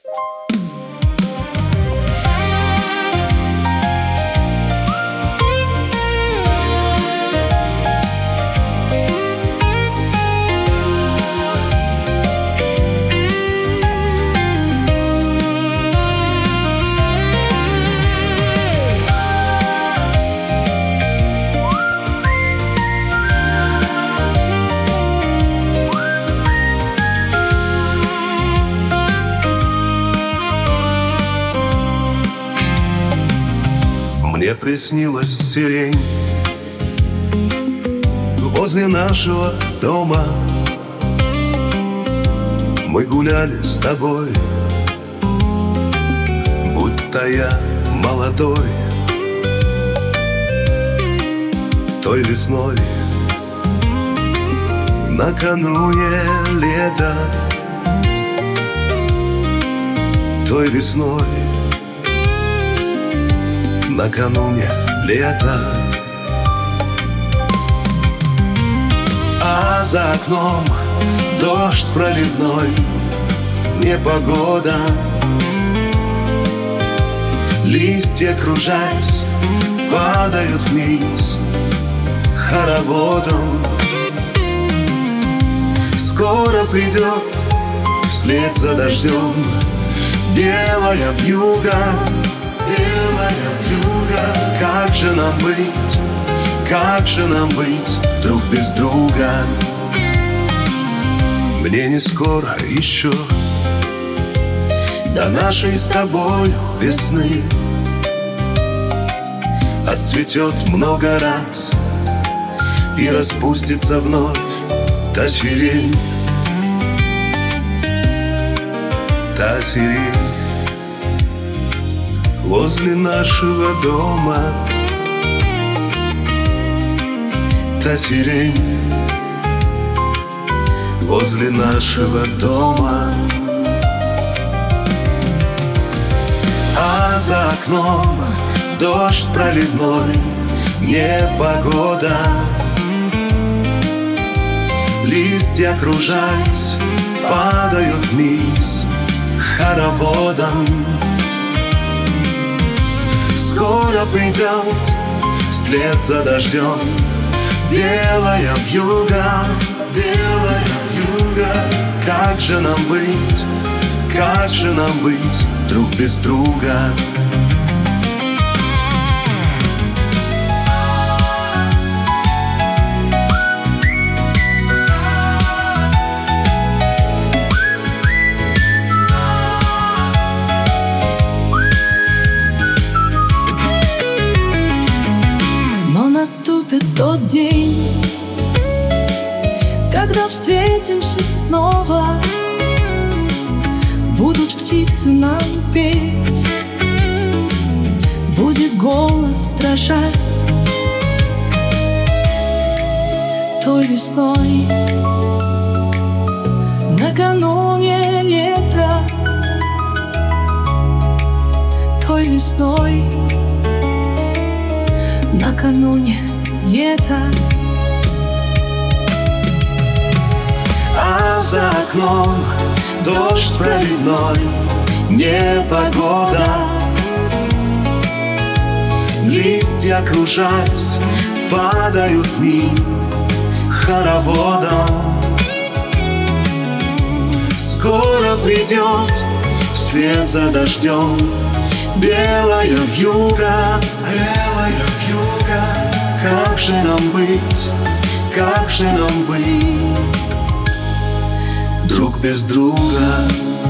Мне приснилась сирень возле нашего дома. Мы гуляли с тобой, будто я молодой. Той весной, накануне лета. Той весной, накануне лета. А за окном дождь проливной, непогода. Листья, кружась, падают вниз хороводом. Скоро придет вслед за дождем белая вьюга. Белая вьюга. Как же нам быть, как же нам быть друг без друга? Мне не скоро еще до нашей с тобою весны. Отцветет много раз и распустится вновь та сирень. Та сирень возле нашего дома. Та сирень возле нашего дома. А за окном дождь проливной, непогода. Листья, кружась, падают вниз хороводом. Скоро придет вслед за дождем белая вьюга. Белая вьюга. Как же нам быть, как же нам быть друг без друга? Наступит тот день, когда встретимся снова. Будут птицы нам петь, будет голос дрожать. Той весной, накануне лета. Той весной, накануне лета. А за окном дождь проливной, непогода. Листья, кружась, падают вниз хороводом. Скоро придет вслед за дождем белая вьюга. Белая вьюга. Как же нам быть, как же нам быть друг без друга?